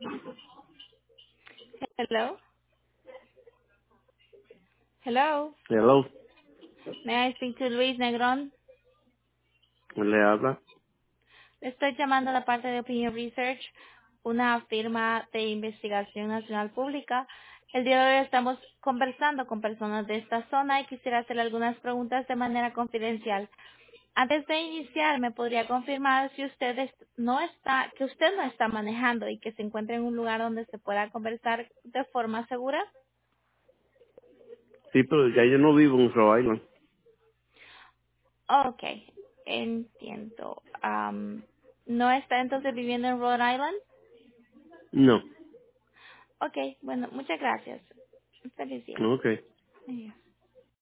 Hello. Hello. Hello, May I speak to Luis Negrón? le habla. Le estoy llamando de parte de Opinion Research, una firma de investigación nacional pública. El día de hoy estamos conversando con personas de esta zona y quisiera hacerle algunas preguntas de manera confidencial. Antes de iniciar, ¿me podría confirmar si que usted no está manejando y que se encuentra en un lugar donde se pueda conversar de forma segura? Sí, pero ya yo no vivo en Rhode Island. Ok, entiendo. ¿No está entonces viviendo en Rhode Island? No. Ok, bueno, muchas gracias. Feliz día. Ok. Adiós.